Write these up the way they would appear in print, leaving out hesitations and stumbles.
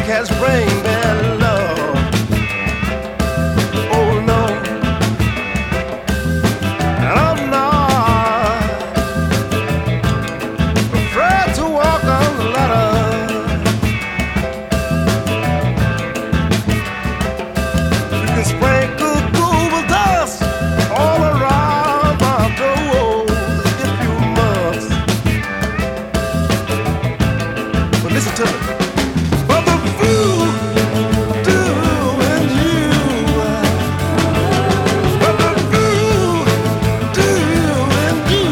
cats bring their love. Oh no, and I'm not afraid to walk on the ladder. You can sprinkle Google dust all around my door if you must. But listen to me. But the voodoo in you, but the voodoo in you,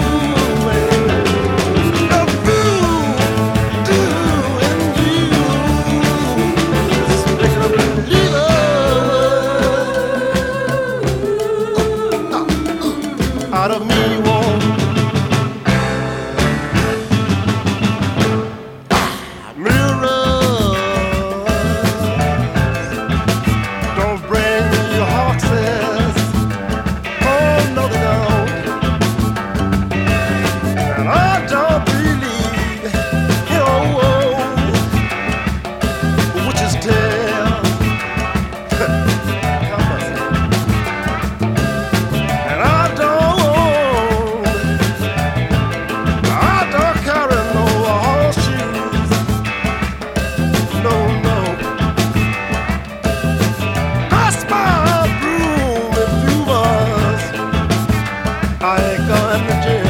the voodoo in you is making a believer out of me. Don't bring your horses. Oh no, they don't. And I don't believe in witch's tale. Come on. And I don't carry no horseshoes. No, no. Pass my broom if you was. I ain't going to jail.